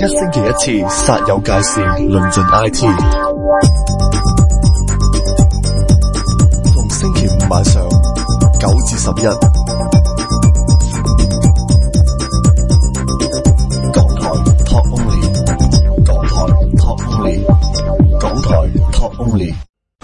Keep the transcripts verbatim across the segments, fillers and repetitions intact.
一星期一次，煞有介事，論盡 I T。逢星期五晚上九至十一，港台 Talk Only， 港台 Talk Only， 港台 Talk Only。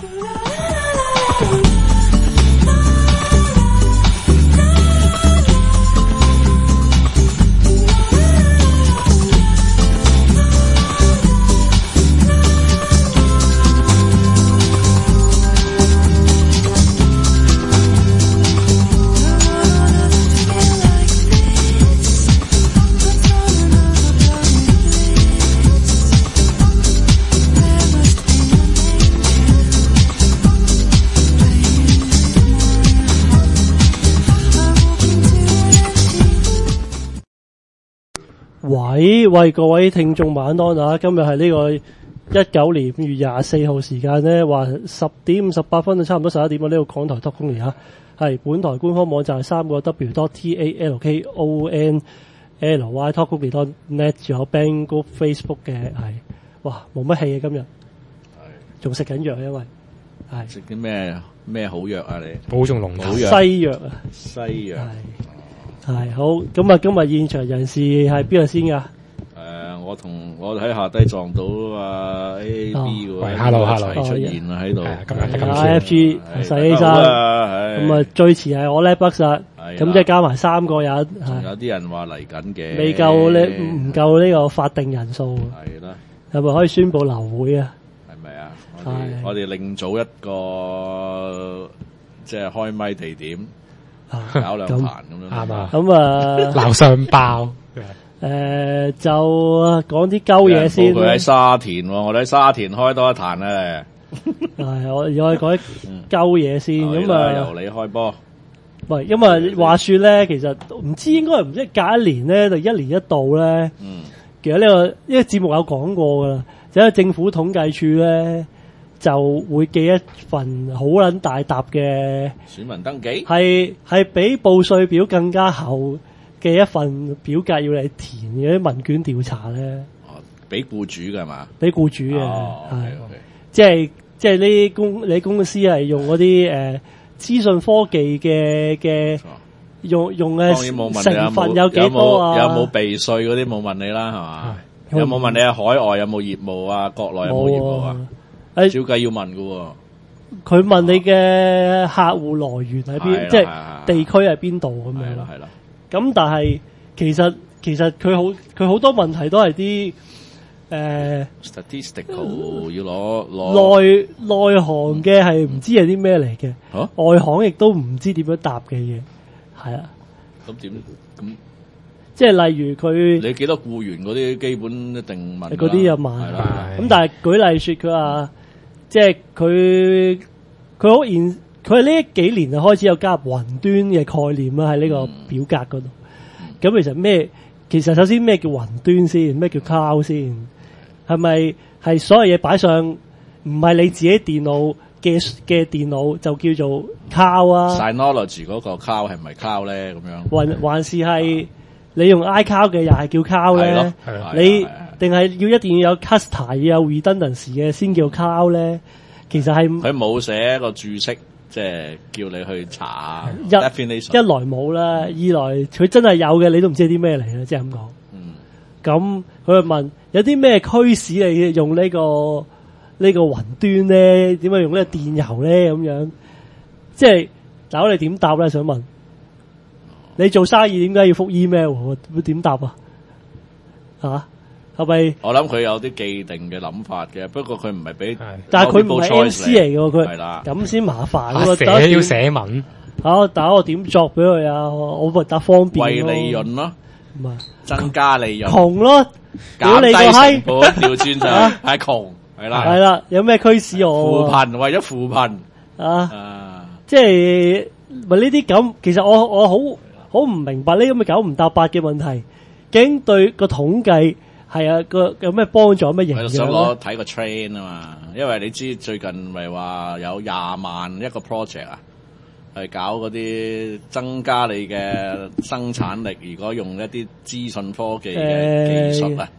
喂喂，各位聽眾晚安啊！今日係呢個一九年五月廿四號時間咧，話十點五十八分，差唔多十一點啊！呢、這個港台 Talk Only 啊，係本台官方網站係三個 W dot T A L K O N L Y Talk Only dot net， 仲有 Banggood Facebook 嘅係，哇冇乜氣啊今日，仲食緊藥因為係食啲咩咩好藥啊你？ 保重龍頭藥西藥啊， 西藥係好，咁啊今日現場人士係邊個先㗎？誒、 呃，我同我喺下低撞到啊 A B 喎 ，hello hello 出現啦喺度， 咁樣得咁 F G 細 A 生，咁啊最遲係我叻北實，咁即係加埋三個人， 有啲人話嚟緊嘅， 未夠呢唔夠呢個法定人數， 係啦， 係咪可以宣佈流會啊？ 係咪啊？我哋我哋另組一個即係開咪地點。搞兩盤咁樣啱啊！ 咁啊， 鬧雙包誒，就講啲鳩嘢先。 佢喺沙田，我哋喺沙田開多一壇咧。 係我我講啲鳩嘢先，咁啊由你開波。 喂，因為話說咧，其實唔知應該唔知隔一年咧，就一年一度咧。嗯。其實呢個呢個節目有講過噶啦，就係政府統計處咧。就會寄一份好撚大沓嘅選民登記， 係係比報稅表更加厚嘅一份表格要你填嘅啲問卷調查咧。 哦，俾僱主㗎嘛？ 俾僱主嘅，係、 哦 okay, okay. 即係即係呢啲公你公司係用嗰啲誒資訊科技嘅嘅用用嘅成分有幾多啊？ 有冇避稅嗰啲冇問你啦，係嘛？有冇問你喺海外有冇業務啊？國內有冇業務啊？照計要問㗎喎， 佢問你嘅客戶來源喺邊，即係地區喺邊度咁樣。 係啦， 咁但係其實其實佢好佢好多問題都係啲誒 statistical 要攞攞內內行嘅係唔知係啲咩嚟嘅， 啊、 外行亦都唔知點樣答嘅嘢，係啊。 咁點咁？ 即係例如佢你幾多僱員嗰啲基本一定問嗰啲有問，係啦。咁但係舉例說佢話。即係佢佢好現佢係呢幾年就開始有加入雲端嘅概念啦，喺呢個表格嗰度。咁、嗯、其實咩？其實首先咩叫雲端先？咩叫 cloud 先？係咪係所有嘢擺上唔係你自己電腦嘅嘅電腦就叫做 cloud 啊 ？Synology 嗰個 cloud 係咪 cloud 咧？咁樣還還是係你用 iCloud 嘅又係叫 cloud 咧？你定係要一定要有 cluster 要有 redundancy 嘅先叫 cloud 咧？其實係佢冇寫一個注釋，即係叫你去查一。一來冇啦，二來佢真係有嘅，你都唔知係啲咩嚟嘅，即係咁講。嗯。咁佢就問有啲咩驅使你用呢個呢個雲端咧？點解用呢個電郵咧？咁樣即係嗱，我哋點答咧？想問你做生意點解要覆 email？會點答啊？嚇？係咪？ 我諗佢有啲既定嘅諗法嘅，不過佢唔係俾， 但係佢唔係 M C 嚟嘅喎，佢係啦，咁先麻煩喎。 寫要寫文， 好打我點作俾佢啊？我咪得方便為利潤咯， 唔係增加利潤， 窮咯， 減低成本，調轉就係窮，係啦， 係啦，有咩驅使我？ 扶貧為咗扶貧啊，即係咪呢啲咁？其實我我好好唔明白呢咁嘅九唔搭八嘅問題，究竟對個統計？係啊，個有咩幫助？有咩影響？ 想攞睇個 train 啊嘛，因為你知最近咪話有廿萬一個 project 啊，係搞嗰啲增加你嘅生產力。如果用一啲資訊科技嘅技術啊，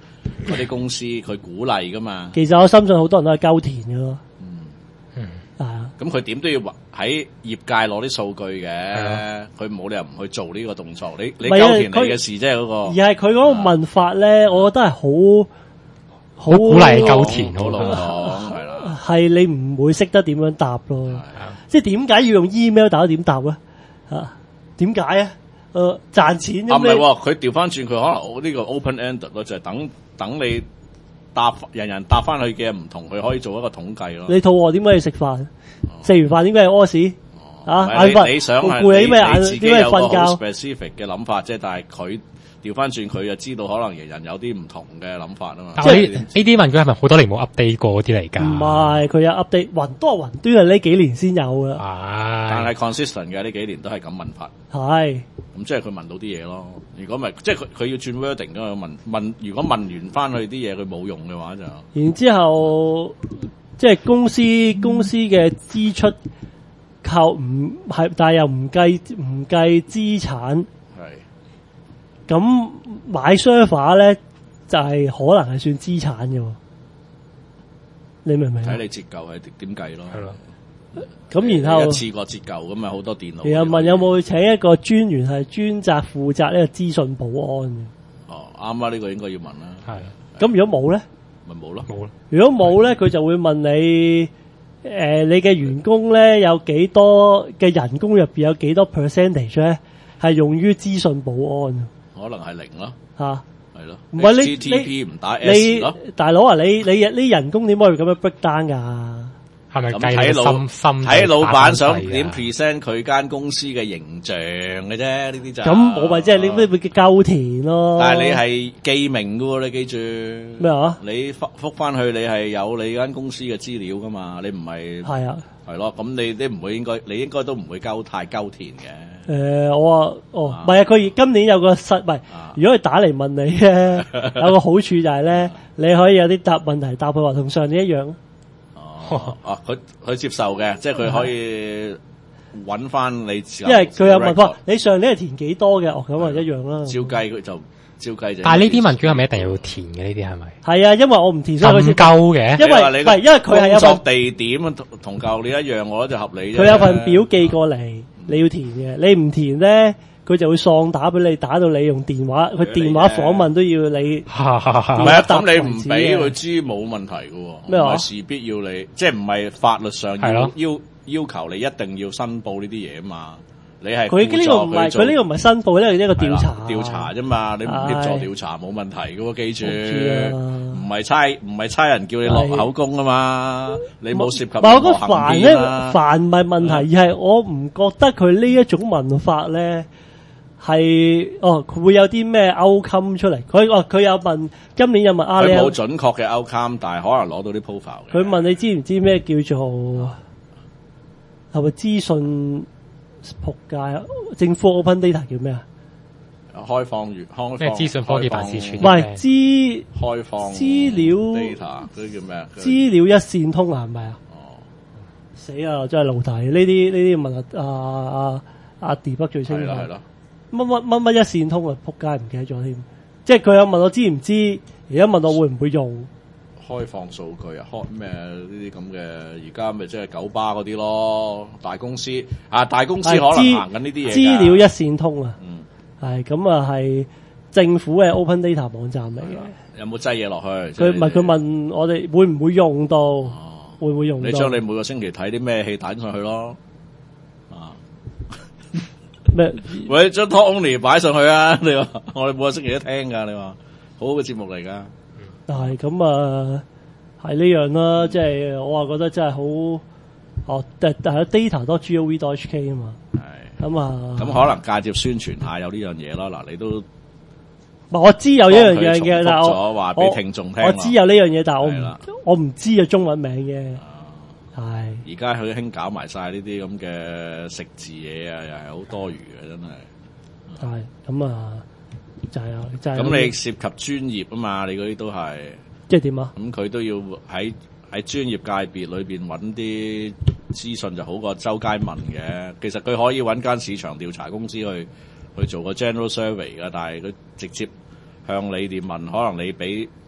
嗰啲公司佢鼓勵噶嘛。 其實我深信好多人都係鳩填嘅咯。 嗯嗯， 係啊。 咁佢點都要喺業界攞啲數據嘅，佢冇理由唔去做呢個動作。你你鳩填你嘅事啫，嗰個。 而係佢嗰個問法咧，我覺得係好好鼓勵鳩填好老咯。 講係啦。 係你唔會識得點樣答咯。即係點解要用 email 打點答咧？啊，點解啊？誒，賺錢啫。 啊，唔係喎，佢調翻轉，佢可能呢個 open ended 咯，就係等等你答，人人答翻去嘅唔同，佢可以做一個統計咯。 你肚餓點解要食飯？食完飯點解要屙屎？啊， 眼瞓。 你想係攰，咩眼？ 你自己點解瞓有個好覺 specific 嘅諗法啫，但係佢調翻轉，佢就知道可能人人有啲唔同嘅諗法啊嘛。 但係呢呢啲問卷係咪好多年冇 update 過嗰啲嚟㗎？ 唔係，佢有 update，雲多雲端係呢幾年先有㗎。 但係， 係 consistent 嘅呢幾年都係咁問法。 係。 咁即係佢問到啲嘢咯。如果唔係，即係佢佢要轉 wording 咁樣問問。如果問完翻去啲嘢佢冇用嘅話就。 然之後，即係公司公司嘅支出靠唔係，但係又唔計唔計資產。 係。 咁買 server 咧就係、是、可能係算資產嘅，你明唔明？ 睇你折舊係點計咯。係咯。 咁然後一次過折舊咁咪好多電腦。 然後問有冇請一個專員係專責負責呢個資訊保安嘅？ 哦，啱啊！呢個應該要問啦。 係。 咁如果冇咧， 咪冇咯。 冇咯。 如果冇咧，佢就會問你，誒、呃，你嘅員工咧有幾多嘅人工入邊有幾多 percentage 咧係用於資訊保安？ 可能係零咯。 吓、啊， 係咯。 唔係你 H T T P 唔打 S 咯。 大佬啊，你你啲人工點可以咁樣 break down 噶？ 係咪咁睇老心睇老闆想點 present 佢間公司嘅形象嘅啫？呢啲就咁我咪即係你咩會叫鳩填咯？ 但係你係記名噶喎，你記住咩話？ 你覆覆翻去，你係有你間公司嘅資料噶嘛？你唔係係啊， 係咯？咁你你唔會應該，你應該都唔會鳩太鳩填嘅。 誒、呃，我話哦，唔係啊，佢今年有個實，唔係、啊，如果佢打嚟問你咧，有個好處就係咧，你可以有啲答問題答佢話同上年一樣。 哦，啊，佢佢接受嘅，即係佢可以揾翻你，因為佢有問過你上年係填幾多嘅，哦咁啊一樣啦。 照計佢就照計就。 但係呢啲問卷係咪一定要填嘅？呢啲係咪？ 係啊，因為我唔填所以佢先夠嘅。 因為唔係，因為佢係有工作地點同同舊年一樣，我覺得就合理啫。 佢有份表寄過嚟，嗯，你要填嘅，你唔填咧。佢就會喪打俾你，打到你用電話，佢電話訪問都要你。唔係啊，咁你唔俾佢知冇問題嘅喎。 咩話？ 唔係事必要你，即係唔係法律上要要要求你一定要申報呢啲嘢啊嘛？你係佢呢個唔係，佢呢個唔係申報，呢個一個調查。 調查啫嘛，你唔協助調查冇問題嘅喎，記住。唔係差唔係差人叫你落口供啊嘛？你冇涉及任何行為啊嘛。 煩唔係問題，而係我唔覺得佢呢一種問法咧。係哦，佢會有啲咩 outcome 出嚟？佢哦，佢有問今年有問啊， 佢冇準確嘅 outcome，但係可能攞到啲 profile。 佢問你知唔知咩叫做係咪資訊仆街啊？政府 open data 叫咩啊？ 開放月開咩資訊科技辦事處？ 唔係資開放資料 data 嗰啲叫咩啊？ 資料一線通啊，係咪啊？ 哦， 死啊！真係老題，呢啲呢啲問阿阿阿阿 D 北最清楚。 係咯。 乜乜乜乜一線通啊！仆街唔記得咗添，即係佢有問我知唔知，而家問我會唔會用開放數據啊？開咩呢啲咁嘅？而家咪即係九巴嗰啲咯，大公司啊，大公司可能行緊呢啲嘢。 資料一線通啊， 嗯， 係咁啊，係政府嘅 open data 網站嚟嘅。 有冇擠嘢落去？ 佢唔係佢問我哋會唔會用到，哦、會唔會用到？ 你將你每個星期睇啲咩戲彈上去咯。 咩？ 喂，將 Talk Only 擺上去啊！你話我哋每個星期都聽噶，你話好好嘅節目嚟噶。 係咁啊，係呢樣啦，即係我話覺得真係好哦，但係 data 多 gov dot hk 啊嘛。係咁啊，咁可能間接宣傳下有呢樣嘢咯。嗱，你都我知有呢樣嘢嘅，但係我話俾聽眾聽。 我知有呢樣嘢，但係我唔我唔知啊中文名嘅。係， 而家佢興搞埋晒呢啲咁嘅食字嘢啊，又係好多餘嘅，真係。 係咁啊，就係啊，就係。 咁你涉及專業啊嘛，你嗰啲都係。 即係點啊？ 咁佢都要喺喺專業界別裏邊揾啲資訊就好過周街問嘅。其實佢可以揾間市場調查公司去去做個 general survey 噶，但係佢直接向你哋問，可能你俾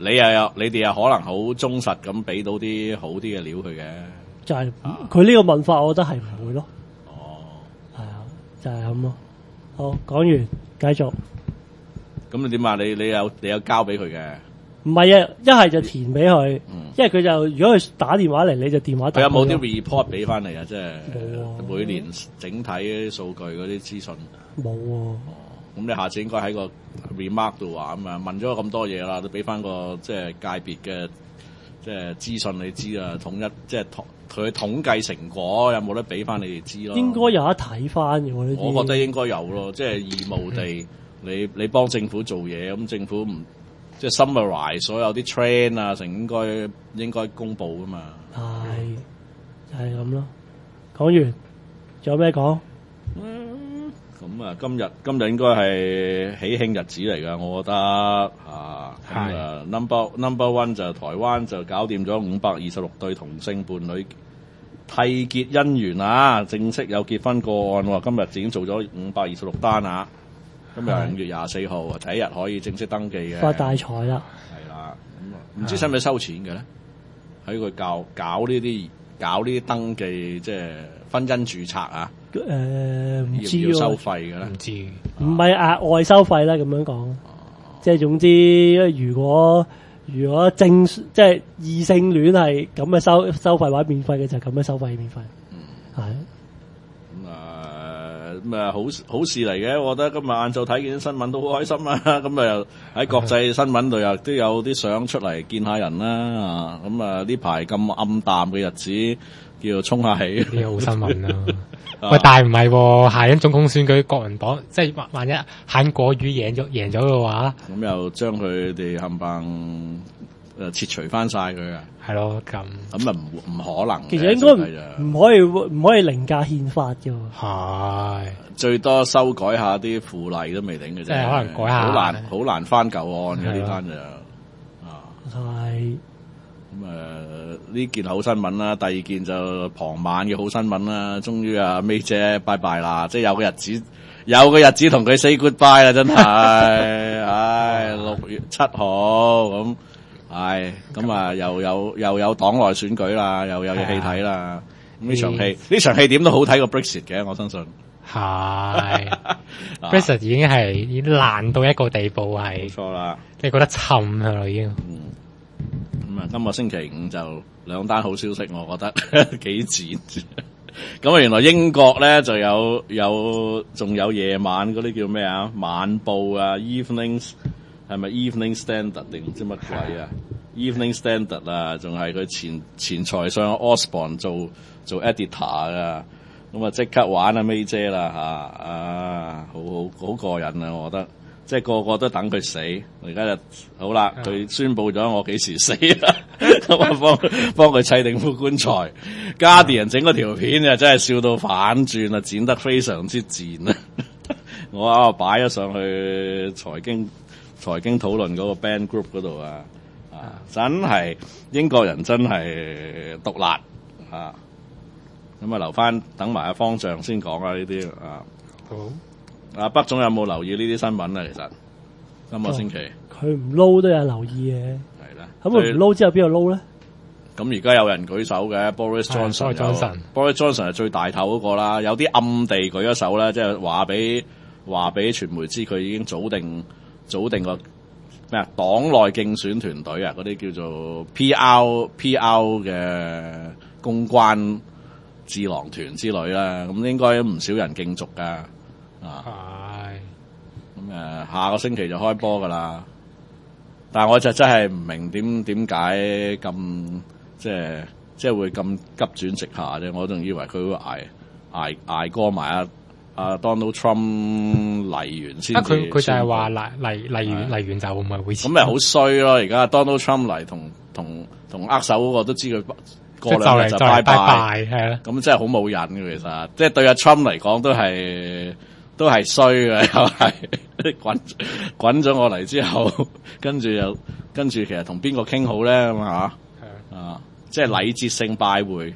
你又有你哋又可能好忠實咁俾到啲好啲嘅料佢嘅， 就係佢呢個文化，我覺得係唔會咯。 哦， 係啊，就係咁咯。好，講完繼續。 咁你點啊？你你有你有交俾佢嘅？ 唔係啊，一係就填俾佢，因為佢就如果佢打電話嚟，你就電話打。 佢有冇啲 report 俾翻嚟啊？即係冇啊， 每年整體啲數據嗰啲資訊冇喎。 咁你下次應該喺個 remark 度話咁啊，問咗咁多嘢啦，都俾翻個即係界別嘅即係資訊你知啊，統一即係統佢統計成果有冇得俾翻你哋知咯？ 應該有得睇翻嘅喎呢啲。 我覺得應該有咯，即係義務地你你幫政府做嘢，咁政府唔即係 summarize 所有啲 trend 啊，成應該應該公佈噶嘛。 係就係咁咯。講完，仲有咩講？ 咁啊，今日今日應該係喜慶日子嚟㗎，我覺得啊，咁啊 number number one 就台灣就搞掂咗五百二十六對同性伴侶締結姻緣啊，正式有結婚個案喎，今日已經做咗五百二十六單啊，今日五月廿四號第一日可以正式登記嘅， 發大財啦， 係啦，咁啊唔知使唔使收錢嘅咧？喺佢教搞呢啲搞呢啲登記，即係婚姻註冊啊？ 誒唔知要唔要收喎， 費嘅咧？ 唔知唔係額外收費啦，咁樣講。即係總之，如果如果正即係異性戀係咁嘅收收費或者免費嘅，就係咁嘅收費免費。 嗯， 係咁啊咁啊好好事嚟嘅，我覺得今日晏晝睇見新聞都好開心啊！咁啊又喺國際新聞度又都有啲相出嚟見下人啦啊！咁啊呢排咁暗淡嘅日子，叫做沖下氣， 啲好新聞啦。喂，但係唔係喎，下一總統選舉國民黨，即係萬萬一韓國瑜贏咗贏咗嘅話， 咁又將佢哋冚唪誒切除翻晒佢啊！ 係咯咁。 咁啊唔唔可能嘅， 其實應該唔可以唔可以凌駕憲法嘅喎。 係最多修改下啲附例都未定嘅啫， 即係可能改下好難好難翻舊案嘅呢單就啊。 係咁誒呢件好新聞啦，第二件就傍晚嘅好新聞啦，終於啊 May 姐拜拜啦，即係有個日子有個日子同佢 say goodbye 啦，真係，唉六月七號咁，唉咁啊又有又有黨內選舉啦，又有嘢戲睇啦，咁呢場戲呢場戲點都好睇過 Brexit 嘅，我相信係 Brexit 已經係已經爛到一個地步係， 冇錯啦， 你覺得沉係啦已經。 咁啊，今個星期五就兩單好消息，我覺得幾賤。咁啊，原來英國咧就有有仲有夜晚嗰啲叫咩啊？晚報啊 ，Evening 係咪 Evening Standard 定唔知乜鬼啊 ？Evening Standard 啊，仲係佢前前財相 Osborne 做做 editor 啊。咁啊，即刻玩啊 May 姐啦嚇啊，好好好過癮啊！我覺得。即係個個都等佢死，而家就好啦。佢宣佈咗我幾時死啦，咁啊幫幫佢砌定副棺材。Guardian 整嗰條片啊，真係笑到反轉啊，剪得非常之賤啊！我啊擺咗上去財經財經討論嗰個 band group 嗰度啊，啊真係英國人真係毒辣啊！咁啊留翻等埋阿方丈先講啊呢啲啊。 好。 阿北總有冇留意呢啲新聞啊？其實今個星期佢唔撈都有留意嘅， 係啦。 咁佢唔撈之後邊度撈咧？ 咁而家有人舉手嘅 Boris Johnson，Boris Johnson 係最大頭嗰個啦。有啲暗地舉咗手啦，即係話俾話俾傳媒知佢已經組定組定個咩啊黨內競選團隊啊，嗰啲叫做 P R P R 嘅公關智囊團之類啦。咁應該唔少人競逐噶。啊，係咁誒，下個星期就開波噶啦。但係我就真係唔明點點解咁即係即係會咁急轉直下啫。我仲以為佢會捱捱捱過埋阿阿 Donald Trump 嚟完先。 佢佢就係話嚟嚟嚟完嚟完就唔係會。 咁咪好衰咯！而家 Donald Trump 嚟同同同握手嗰個都知佢過兩日就拜拜， 係啦。 咁真係好冇癮嘅其實，即係對阿 Trump 嚟講都係。都係衰嘅，又係滾滾咗我嚟之後，跟住又跟住，其實同邊個傾好咧咁啊？啊，即係禮節性拜會，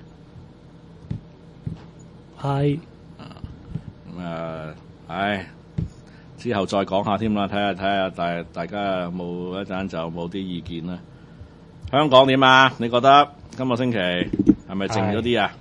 係啊咁啊，唉， 之後再講下添啦，睇下睇下大大家有冇一陣就冇啲意見啦。香港點啊？你覺得今個星期係咪靜咗啲啊？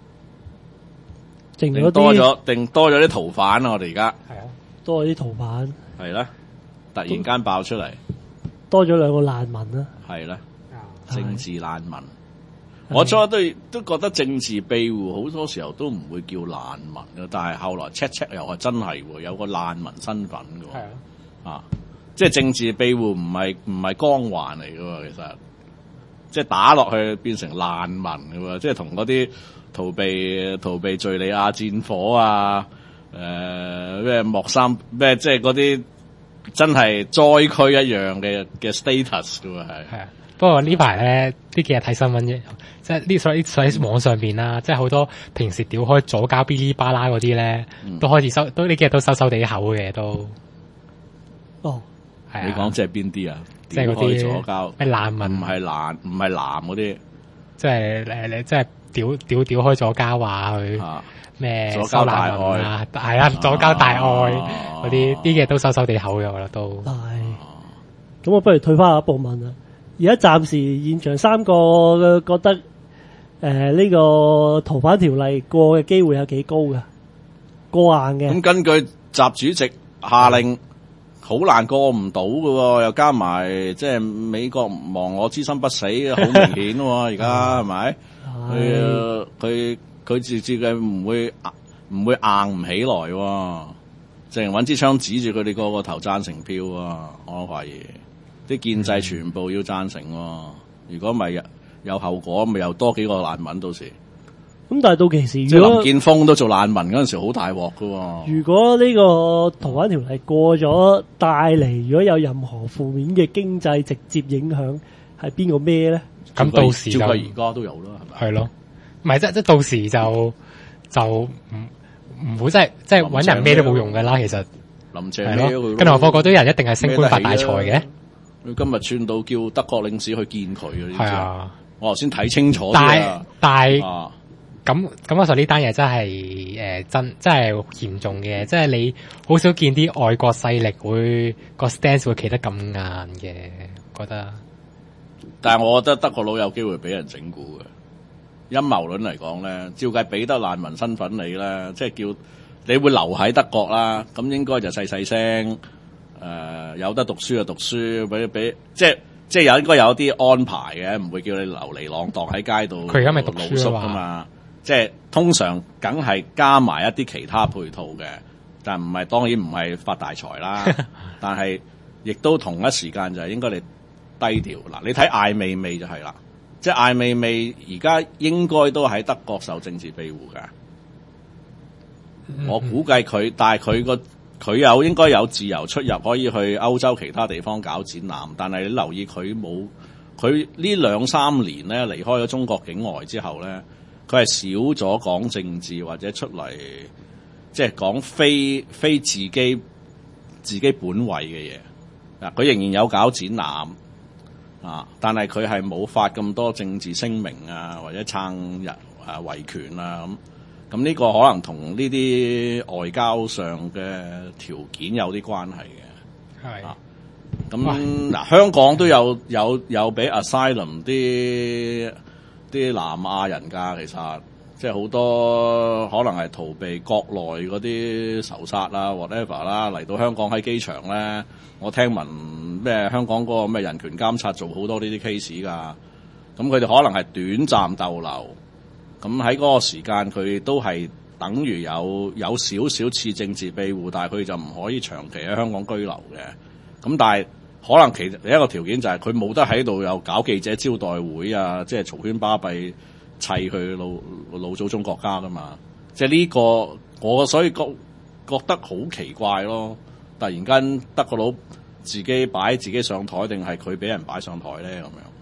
靜咗啲， 定多咗，定多咗啲逃犯啊！我哋而家係啊， 多咗啲逃犯， 係啦，突然間爆出嚟， 多咗兩個難民啦。 係啦， 係政治難民。我初都都覺得政治庇護好多時候都唔會叫難民嘅，但係後來 check check 又係真係喎，有個難民身份嘅。 係啊， 啊，即係政治庇護唔係唔係光環嚟嘅喎，其實即係打落去變成難民嘅喎，即係同嗰啲逃避逃避敍利亞戰火啊，誒咩莫桑咩即係嗰啲真係災區一樣嘅嘅 status 嘅喎係。 係啊。不過呢排咧，呢幾日睇新聞啫，即係呢所以所喺網上邊啦，即係好多平時屌開左膠嗶哩吧啦嗰啲咧， 嗯、 都開始收，都呢幾日都收收地口嘅都。 哦， 係啊。 你講即係邊啲啊？ 即係嗰啲左膠咩難民？ 唔係難，唔係男嗰啲。 即係誒，你即係屌屌屌開左膠話佢咩左膠大愛啊？係啊，左膠大愛嗰啲，呢幾日都收收地口嘅，我覺得都。 係。咁我不如退翻下一步問啦。而家暫時現場三個覺得誒呢、呃這個逃犯條例過嘅機會有幾高噶？過硬嘅。 咁根據習主席下令，好難過唔到嘅，又加埋即係美國亡我之心不死，好明顯喎。而家係咪？佢佢佢自自嘅唔會唔會硬唔起來喎，淨係揾支槍指住佢哋個個頭贊成票啊！我懷疑。啲建制全部要贊成喎，如果唔係有後果，咪又多幾個難民到時。 咁但係到期時， 即如果林建峰都做難民嗰陣時，好大鑊㗎喎。 如果呢個逃犯條例過咗，帶嚟如果有任何負面嘅經濟直接影響，係邊個孭咧？ 咁到時就照計而家都有啦，係咪？ 係咯，唔係即即到時就就唔唔會即係即係揾人孭都冇用㗎啦，其實。 林鄭係咯，跟住何況嗰堆人一定係升官發大財嘅。 佢今日串到叫德國領事去見佢嘅， 係啊！ 我頭先睇清楚但係但係啊， 咁咁，我話呢單嘢真係誒、呃、真真係嚴重嘅，即係你好少見啲外國勢力會個 stance 會企得咁硬嘅，覺得。 但係我覺得德國佬有機會俾人整蠱嘅。陰謀論嚟講咧，照計俾得難民身份你咧，即係叫你會留喺德國啦，咁應該就細細聲。誒、呃、有得讀書就讀書，俾俾即係即係有應該有啲安排嘅，唔會叫你流離浪蕩喺街度。 佢而家咪讀書啊嘛，即係通常梗係加埋一啲其他配套嘅，但唔係當然唔係發大財啦。但係亦都同一時間就係應該你低調嗱。你睇艾未未就係啦，即係艾未未而家應該都喺德國受政治庇護㗎。嗯、我估計佢，但係佢個。佢有應該有自由出入，可以去歐洲其他地方搞展覽。但係你留意佢冇，佢呢兩三年咧離開咗中國境外之後咧，佢係少咗講政治或者出嚟，即係講非非自己自己本位嘅嘢。嗱，佢仍然有搞展覽啊，但係佢係冇發咁多政治聲明啊，或者撐人啊維權啊咁。咁呢個可能同呢啲外交上嘅條件有啲關係嘅，係啊。咁嗱，香港都有有有俾 asylum 啲啲南亞人㗎，其實即係好多可能係逃避國內嗰啲仇殺啦 whatever 啦，嚟到香港喺機場咧，我聽聞咩香港嗰個咩人權監察做好多呢啲 case 㗎，咁佢哋可能係短暫逗留。咁喺嗰個時間，佢都係等於有有少少似政治庇護，但係佢就唔可以長期喺香港居留嘅。咁但係可能其另一個條件就係佢冇得喺度又搞記者招待會啊，即係嘈喧巴閉砌佢老老祖宗國家噶嘛。即係呢個我所以覺覺得好奇怪咯。突然間德國佬自己擺自己上台，定係佢俾人擺上台咧咁樣？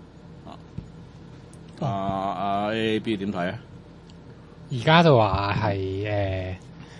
啊啊 A A B 點睇啊？ 而家就話係誒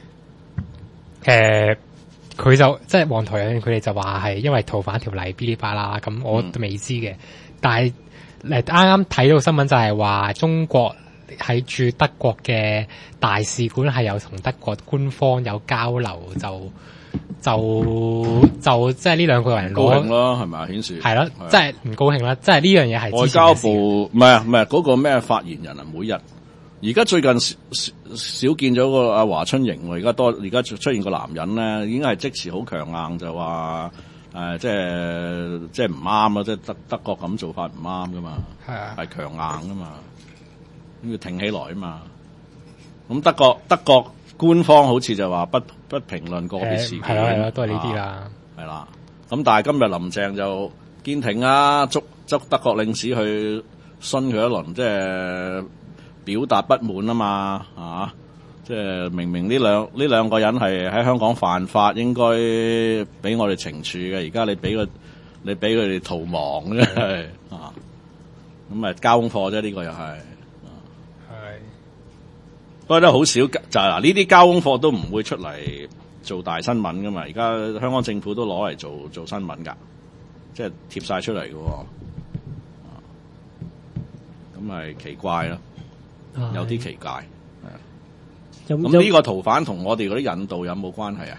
誒，佢、呃、就即係黃台佢哋就話係因為逃犯條例嗶哩吧啦，咁我都未知嘅。嗯、但係誒啱啱睇到新聞就係話中國喺駐德國嘅大使館係有同德國官方有交流，就就就即係呢兩個人高興攞咯，係咪顯示係咯，即係唔高興啦，即係呢樣嘢係外交部唔係啊唔係嗰個咩發言人啊，每日而家最近少少少見咗個阿華春瑩喎，而家多而家出現個男人咧，已經係即時好強硬，就話誒、呃、即係即係唔啱啊！即係德德國咁做法唔啱噶嘛， 係啊， 係強硬噶嘛，咁要挺起來啊嘛。咁德國德國官方好似就話不不評論個別事件， 係咯係咯，都係呢啲啦。 係啦，咁但係今日林鄭就堅挺啊，捉捉德國領事去詢佢一輪，即係表達不滿啊嘛，啊，即係明明呢兩呢兩個人係喺香港犯法，應該俾我哋懲處嘅，而家你俾佢你俾佢哋逃亡啫，係啊，咁咪交功課啫，呢個又係， 係， 不過都好少就係嗱，呢啲交功課都唔會出嚟做大新聞噶嘛，而家香港政府都攞嚟做做新聞噶，即係貼晒出嚟嘅，咁咪奇怪咯，有啲奇怪，係啊。咁呢個逃犯同我哋嗰啲引渡有冇關係啊？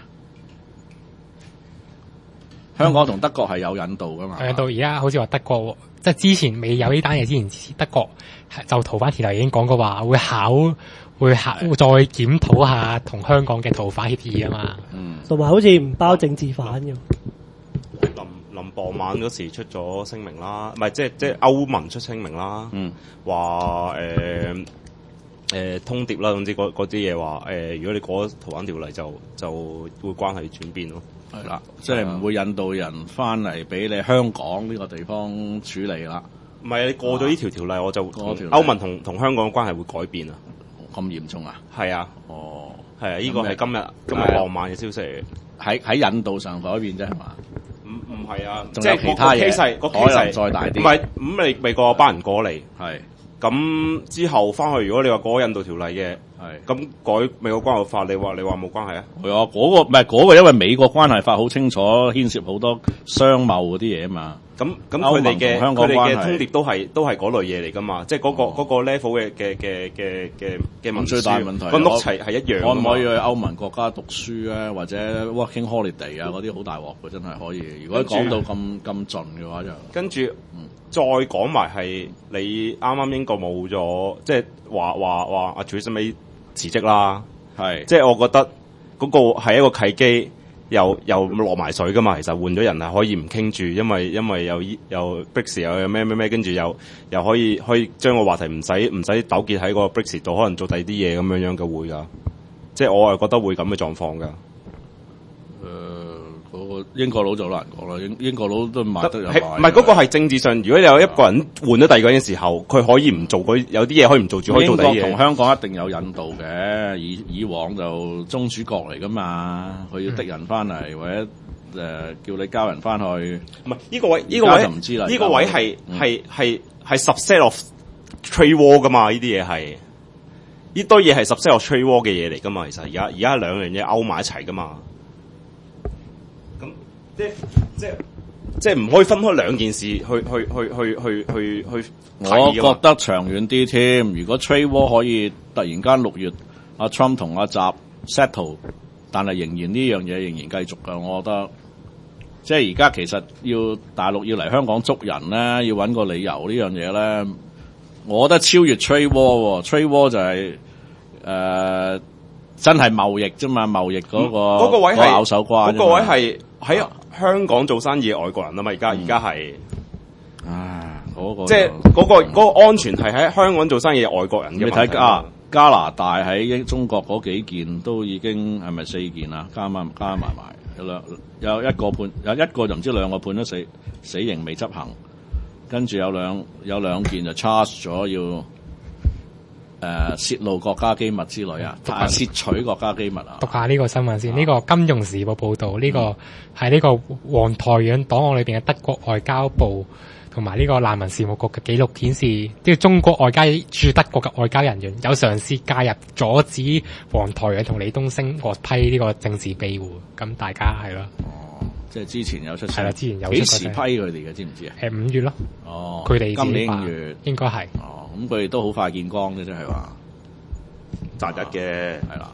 香港同德國係有引渡噶嘛？ 誒，到而家好似話德國，即係之前未有呢單嘢之前，德國就逃犯條例已經講過話會考會考會再檢討下同香港嘅逃犯協議啊嘛。 嗯， 同埋好似唔包政治犯嘅。 臨臨傍晚嗰時出咗聲明啦，唔係即係即係歐盟出聲明啦， 嗯， 話誒誒通牒啦，總之嗰嗰啲嘢話誒，如果你過咗逃犯條例就就會關係轉變咯。 係啦，即係唔會引渡人翻嚟俾你香港呢個地方處理啦。 唔係你過咗呢條條例，我就過條例歐盟同同香港嘅關係會改變啊。 咁嚴重啊？ 係啊， 哦， 係啊，呢個係今日今日傍晚嘅消息嚟嘅。 喺喺引渡上改變啫，係嘛？ 唔唔係啊， 仲即係有其他嘢個 case 個可 case 能再大啲。 唔係咁，你美國有班人過嚟， 係咁之後翻去，如果你話過咗印度條例嘅， 係咁改美國關係法，你話你話冇關係啊？ 係啊，嗰個唔係嗰個，因為美國關係法好清楚，牽涉好多商貿嗰啲嘢啊嘛。 咁咁佢哋嘅歐盟同香港佢哋關係嘅通牒都係都係嗰類嘢嚟噶嘛，即係嗰個嗰個 level 嘅嘅嘅嘅嘅嘅文書最大問題個 note 係係一樣㗎嘛。 可唔可以去歐盟國家讀書啊，或者 working holiday 啊嗰啲好大鑊嘅，真係可以。如果講到咁咁盡嘅話就跟住再講埋係你啱啱英國冇咗，即係話話話阿 Theresa May 辭職啦， 係即係我覺得嗰個係一個契機。又又落埋水噶嘛，其實換咗人係可以唔傾住，因為因為又又 Brexit 又有咩咩咩，跟住又又可以可以將個話題唔使唔使糾結喺個 Brexit 度，可能做第二啲嘢咁樣樣嘅會噶，即係我係覺得會咁嘅狀況噶。誒、 呃，嗰、那個英國佬就好難講啦，英英國佬都買得有買。 唔係嗰個係政治上，如果你有一個人換咗第二個人嘅時候，佢可以唔做佢有啲嘢可以唔做住，可以做第二啲嘢。 英國同香港一定有引渡嘅，以以往就宗主國嚟噶嘛，佢要敵人翻嚟、嗯、或者誒、呃、叫你交人翻去。唔係呢個位，呢、這個位就唔知啦。 呢個位係係係係 subset of trade war 噶嘛？呢啲嘢係呢堆嘢係 subset of trade war 嘅嘢嚟噶嘛？其實而家而家兩樣嘢勾埋一齊噶嘛？咁即即即唔可以分開兩件事去去去去去去去。 我覺得長遠啲添，如果 trade war 可以突然間六月阿 Trump 同阿習 settle， 但係仍然呢樣嘢仍然繼續㗎，我覺得即係而家其實要大陸要嚟香港捉人咧，要揾個理由呢樣嘢咧，我覺得超越 trade war，trade war 就係、是、誒、呃、真係貿易啫嘛，貿易嗰、那個嗰、 嗯那個位係咬手瓜， 嗰個位係喺香港做生意嘅外國人啊嘛，而家而家係啊。嗰個、 即係嗰、那個嗰、那個安全係喺香港做生意嘅外國人嘅。 你睇加加拿大喺中國嗰幾件都已經係咪四件啊？加埋加埋埋有兩有一個判有一個就唔知兩個判咗死死刑未執行，跟住有兩有兩件就 charge 咗要誒、呃、泄露國家機密之類啊，啊竊取國家機密啊。 讀下呢個新聞先，呢、啊這個《金融時報》報導，呢、這個係呢個黃台仰檔案裏邊嘅德國外交部。同埋呢個難民事務局嘅記錄顯示，呢個中國外交駐德國嘅外交人員有嘗試介入阻止黃台仰同李東升獲批呢個政治庇護。咁大家係咯。 哦，即係之前有出。 係啦，之前有出。 幾時批佢哋嘅？知唔知啊？ 誒，五月咯。 哦。 佢哋今年五月應該係。 哦，咁佢哋都好快見光嘅，即係話。 擇日嘅係啦。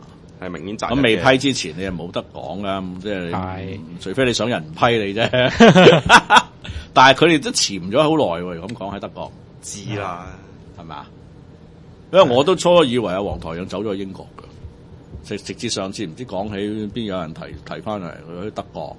係明顯賺。 咁未批之前你係冇得講噶，即係係除非你想人唔批你啫。但係佢哋都潛咗好耐喎，咁講喺德國知啦， 係咪啊？因為我都初以為阿黃台仰走咗去英國㗎，直直至上次唔知講起邊有人提提翻嚟佢去德國。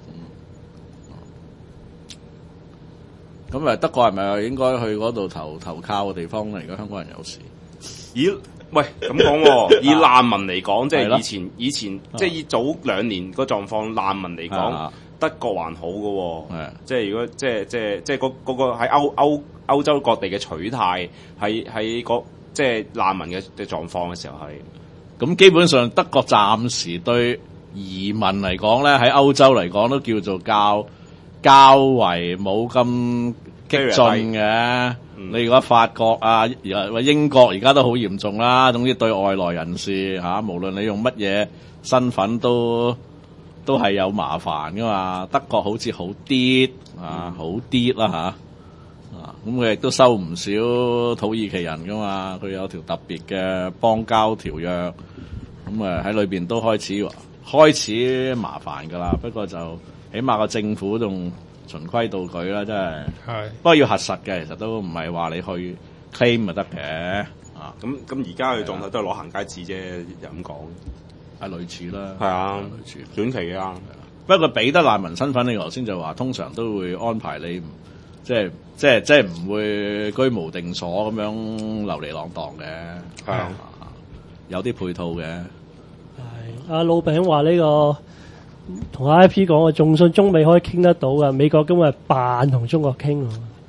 咁啊，德國係咪應該去嗰度投投靠嘅地方咧？而家香港人有事。 咦？喂，咁講喎，以難民嚟講，即係咯係以前以前即係以早兩年個狀況，難民嚟講啊， 德國還好嘅喎。 係即係如果即係即係即係嗰嗰個喺歐歐歐洲各地嘅取態，喺喺嗰即係難民嘅嘅狀況嘅時候係。 咁基本上德國暫時對移民嚟講咧，喺歐洲嚟講都叫做較較為冇咁激進嘅。 嗯、 你如果法國啊，或英國而家都好嚴重啦。總之對外來人士嚇、啊，無論你用乜嘢身份都都係有麻煩噶嘛。德國好似好啲啊，好啲啦嚇啊，咁佢亦都收唔少土耳其人噶嘛。佢有條特別嘅邦交條約，咁啊喺裏邊都開始開始麻煩噶啦。不過就起碼個政府仲循規蹈矩啦，真係。 係， 不過要核實嘅，其實都唔係話你去 claim 就得嘅。啊， 咁咁而家嘅狀態都係攞行街紙啫，又咁講。 係類似啦。 係啊， 類似。 短期嘅啊。 不過俾得難民身份，你頭先就話通常都會安排你，即係即係即係唔會居無定所咁樣流離浪蕩嘅。 係啊， 有啲配套嘅。 係阿老餅話呢個。同 I P 講，我仲信中美可以傾得到噶，美國根本係扮同中國傾喎。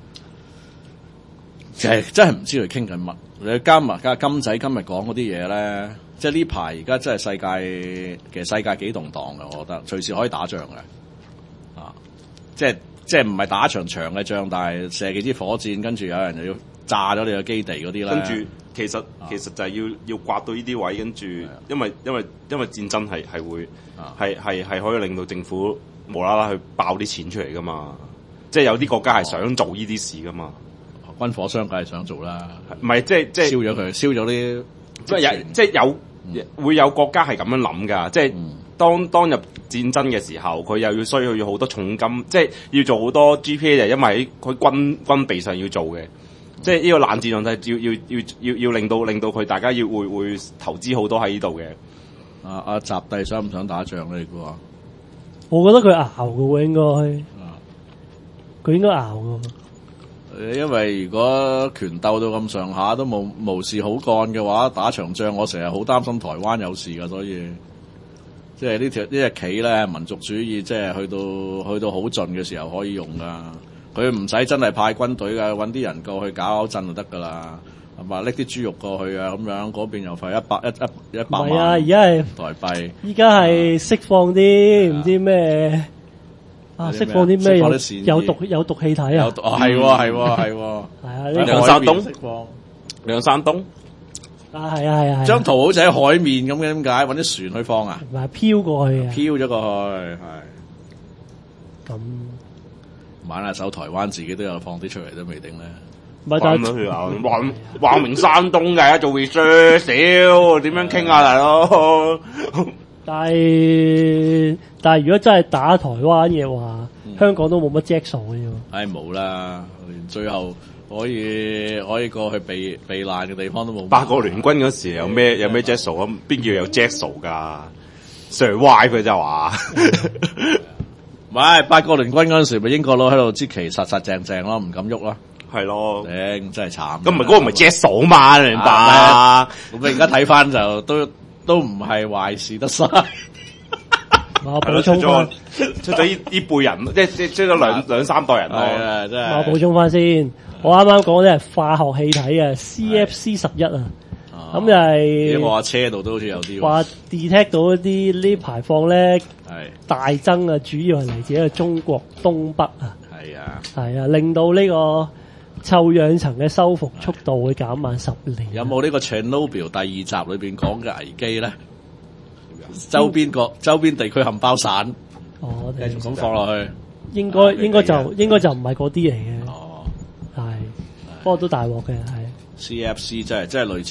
其實真係唔知佢傾緊乜。你加埋加金仔今日講嗰啲嘢咧，即係呢排而家真係世界其實世界幾動盪嘅，我覺得隨時可以打仗嘅。啊，即係即係唔係打場長嘅仗，但係射幾支火箭，跟住有人又要炸咗你個基地嗰啲咧。 跟住其實其實就係要要刮到呢啲位，跟住因為因為因為戰爭係係會係係係可以令到政府無啦啦去爆啲錢出嚟噶嘛，即係有啲國家係想做呢啲事噶嘛， 軍火商梗係想做啦， 唔係即係即係燒咗佢，燒咗啲即係有即係有、嗯、會有國家係咁樣諗㗎，即係當當入戰爭嘅時候，佢又要需要要好多重金，即係要做好多 G P A 就因為喺佢軍軍備上要做嘅。即係呢個冷戰狀態，要要要要要令到令到佢大家要會會投資好多喺呢度嘅。 阿阿習帝想唔想打仗咧？你估啊？ 我覺得佢熬嘅喎，應該。佢應該熬嘅。 因為如果權鬥到咁上下都冇無事好幹嘅話，打場仗我成日好擔心台灣有事㗎，所以即係呢條呢隻棋咧，民族主義即係去到去到好盡嘅時候可以用㗎。佢唔使真係派軍隊㗎，揾啲人過去搞震就得㗎啦，係嘛？拎啲豬肉過去啊，咁樣嗰邊又費一百一一一百萬。 係啊，而家係台幣。依家係釋放啲唔知咩啊，釋放啲咩有有毒有毒氣體啊？ 有毒係喎係喎係喎。係啊， 兩山東釋放兩山東啊，係啊係啊。 張圖好似喺海面咁嘅，點解揾啲船去放啊？ 唔係飄過去啊！ 飄咗過去係。 咁。 玩下手，台灣自己都有放啲出嚟都未定咧。 咪但係話話明山東嘅做 research 少，點樣傾啊大佬？ 但係但係如果真係打台灣嘅話，嗯、香港都冇乜著數嘅喎。 唉冇啦，最後可以可以過去避避難嘅地方都冇。 八國聯軍嗰時有咩有咩著數啊？邊叫有著數㗎？survive 佢就話。 唔係八國聯軍嗰陣時，咪英國佬喺度支旗實實正正咯，唔敢喐咯。 係咯， 頂真係慘。 咁唔係嗰個唔係 Jazz 嘛？你明白啊？ 咁你而家睇翻就都都唔係壞事得晒。 我補充翻， 出咗呢呢輩人，即係即係出咗兩兩三代人咯。 係啊，真係。 我補充翻先，我啱啱講咧係化學氣體啊 ，C F C 十一啊。咁就係我架車度都好似有啲話 detect 到一啲呢排放咧係大增啊，主要係嚟自一個中國東北啊， 係啊， 係啊，令到呢個臭氧層嘅修復速度會減慢十年。 有冇呢個 Chernobyl 第二集裏邊講嘅危機咧？周邊個周邊地區冚包散， 哦， 繼續咁放落去， 應該應該就應該就唔係嗰啲嚟嘅， 哦， 係，不過都大鑊嘅係。 C F C 即係即係類似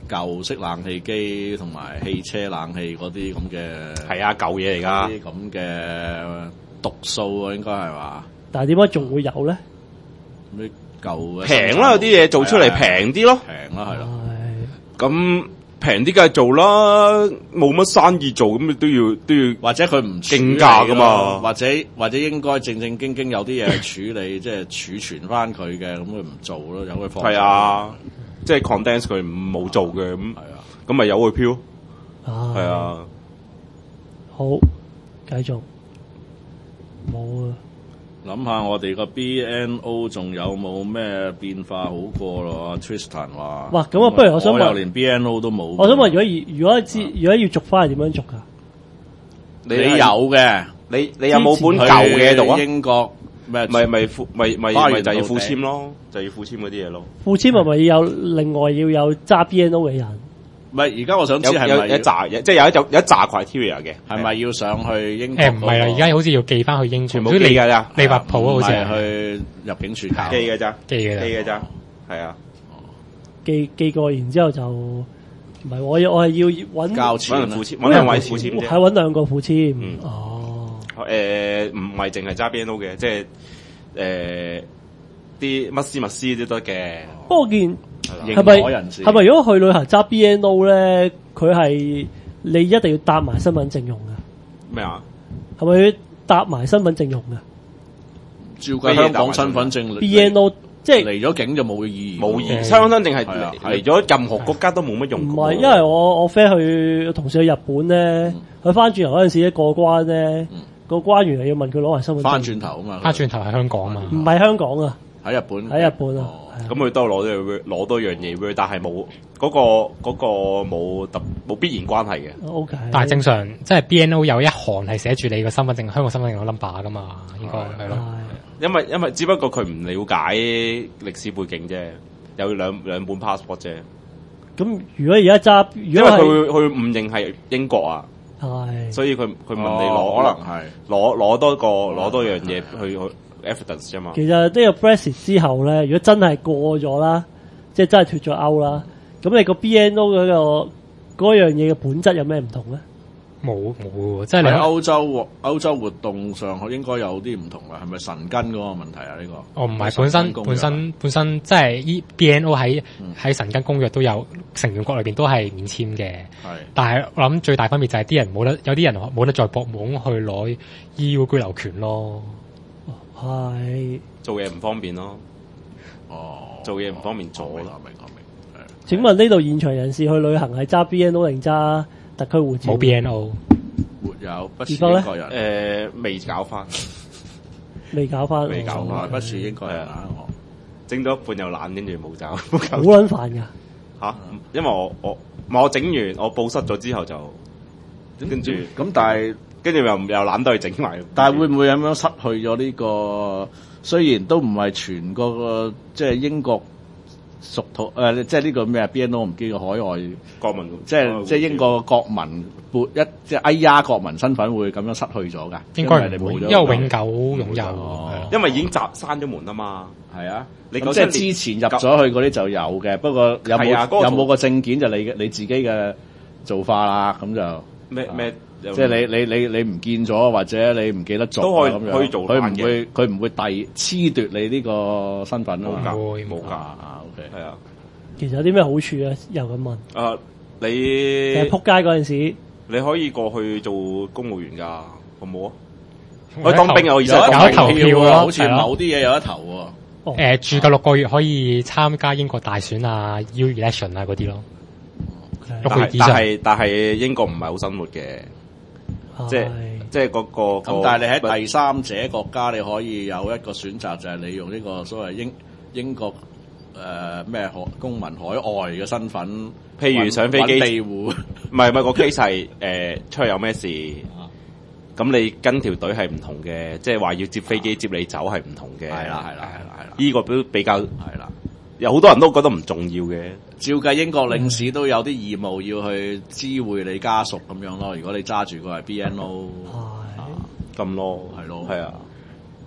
舊式冷氣機同埋汽車冷氣嗰啲咁嘅係啊舊嘢嚟㗎， 啲咁嘅毒素啊，應該係話。 但係點解仲會有咧？ 咩舊嘅平啦，有啲嘢做出嚟平啲咯， 平啦係咯。 咁平啲梗係做啦，冇乜生意做咁你都要都要， 或者佢唔競價㗎嘛， 或者或者應該正正經經有啲嘢處理，即係儲存翻佢嘅，咁佢唔做咯，由佢放。 係啊，即係 condense 佢冇做嘅咁，係啊，咁咪由佢飄，係啊。 好，繼續冇啊。 諗下我哋個 B N O 仲有冇咩變化好過咯 ？Tristan 話： 哇，咁啊，不如我想問， 我連 B N O 都冇。 我想問，如果如如果知如果要續翻係點樣續噶？ 你你有嘅， 你你有冇本舊嘅喺度啊？ 英國咩？ 咪咪副咪咪咪就要副簽咯，就要副簽嗰啲嘢咯。 副簽係咪有另外要有揸 B N O 嘅人？ 唔係，而家我想知係咪有一紮嘢，即係有一有有一紮 criteria 嘅， 係咪要上去英國？ 誒唔係啦，而家好似要寄翻去英國， 全部寄㗎咋？ 利物浦好似係去入境處搞寄嘅咋， 寄嘅寄嘅咋，係啊， 寄寄過，然之後就唔係我我係要揾交錢揾人副簽，揾兩位副簽啫， 係揾兩個副簽。 嗯哦， 誒唔係淨係揸 B N O 嘅，即係誒啲乜斯密斯都得嘅。 不過我見。係係咪係咪？如果去旅行揸 B N O 咧，佢係你一定要搭埋身份證用嘅。 咩啊？ 係咪要搭埋身份證用嘅？ 照計香港身份證 B N O 即係嚟咗境就冇意義， 冇意義。香港身份證係嚟嚟咗任何國家都冇乜用。 唔係，因為我我 friend 去同事去日本咧，佢翻轉頭嗰陣時咧過關咧，個關員又要問佢攞埋身份證。 翻轉頭啊嘛， 翻轉頭喺香港啊嘛， 唔係香港啊， 喺日本， 喺日本啊。 咁佢都攞咗攞多樣嘢，但係冇嗰個嗰個冇特冇必然關係嘅。 O K， 但係正常即係 B N O 有一行係寫住你個身份證，香港身份證個 number 噶嘛，應該係咯。 因為因為只不過佢唔了解歷史背景啫，有兩兩本 passport 啫。 咁如果而家揸， 因為佢會佢誤認係英國啊， 係， 所以佢佢問你攞， 可能係攞攞多個攞多樣嘢去去 evidence 啫嘛。 其實呢個 Brexit 之後咧，如果真係過咗啦，即係真係脫咗歐啦，咁你個 B N O 嗰個嗰樣嘢嘅本質有咩唔同咧？ 冇冇，即係你喺歐洲歐洲活動上，應該有啲唔同啊？係咪神根嗰個問題啊？呢個哦唔係本身本身本身即係依 B N O 喺喺神根公約都有成員國裏邊都係免簽嘅， 係。 但係我諗最大分別就係啲人冇得有啲人冇得再搏懵去攞 E U 居留權咯。 係做嘢唔方便咯。 哦， 做嘢唔方便做咯。 明明明。 請問呢度現場人士去旅行係揸 B N O 定揸特區護照？ 冇 B N O， 沒有不是英國人。 誒未搞翻， 未搞翻， 未搞翻， 不是英國人啊！我整咗一半又懶，跟住冇搞， 好撚煩㗎嚇。因為我我我整完我報失咗之後就跟住咁，但係跟住又又懶得去整埋。 但係會唔會咁樣失去咗呢個？雖然都唔係全個個即係英國屬土誒，即係呢個咩啊 B N O 唔記個海外國民， 即係即係英國國民撥一即係 I R 國民身份會咁樣失去咗㗎？ 應該你冇咗， 因為永久擁有， 因為已經閂閂咗門啊嘛。 係啊， 你即係之前入咗去嗰啲就有嘅，不過有冇有冇個證件就你你自己嘅做法啦，咁就咩咩。 即係你你你你唔見咗或者你唔記得做都可以咁樣， 可以做佢唔會佢唔會遞褫奪你呢個身份啊嘛， 冇㗎冇㗎啊 OK 係啊。 其實有啲咩好處咧？又咁問。 誒你誒撲街嗰陣時， 你可以過去做公務員㗎，好冇啊？可以當兵啊！我意思係有得投票咯， 好似某啲嘢有得投喎。 誒住夠六個月可以參加英國大選啊、U election 啊嗰啲咯。六個月以上。 但係但係英國唔係好生活嘅。即係即係嗰個咁，但係你喺第三者國家，你可以有一個選擇，就係你用呢個所謂英英國誒咩海公民海外嘅身份， 譬如上飛機庇護， 唔係唔係個 case 係誒出去有咩事，咁你跟條隊係唔同嘅，即係話要接飛機接你走係唔同嘅。 係啦係啦係啦係啦， 呢個都比較係啦。 有好多人都覺得唔重要嘅。 照計英國領事都有啲義務要去知會你家屬咁樣咯。如果你揸住個係 B N O， 咁咯， 係咯， 係啊。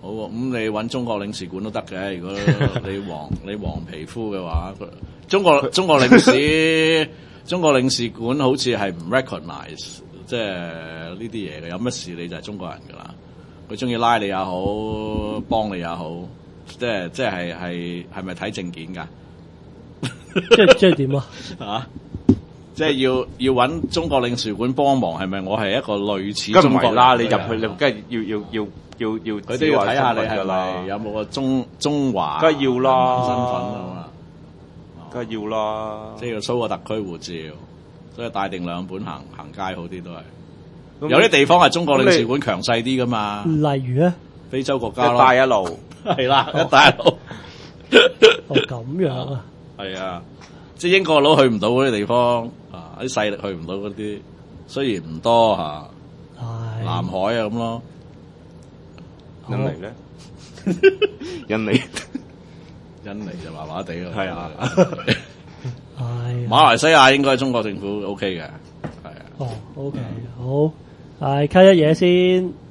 好喎，咁你揾中國領事館都得嘅。如果你黃你黃皮膚嘅話，中國中國領事中國領事館好似係唔 recognize 即係呢啲嘢嘅。有乜事你就係中國人㗎啦。佢中意拉你也好，幫你也好，即係即係係係咪睇證件㗎？ 即係即係點啊？ 啊！即係要要揾中國領事館幫忙，係咪我係一個類似梗中國唔係啦，你人入去你梗係要要要要要， 佢都要睇下你係㗎啦咪，有冇個中中華梗係要啦身份啊嘛， 梗係要啦。 即係要 show 個特區護照，所以帶定兩本行行街好啲都係。 咁有啲地方係中國領事館強勢啲噶嘛， 例如咧， 非洲國一家咯， 帶一路係啦，一帶一路， 哦咁樣啊， 係啊，即係英國佬去唔到嗰啲地方啊，啲勢力去唔到嗰啲，雖然唔多嚇， 係南海啊咁咯。 印尼咧，印尼印尼就麻麻地咯， 係啊， 係馬來西亞應該中國政府 O K 嘅，係啊。 哦，OK，好，係 cut 一嘢先。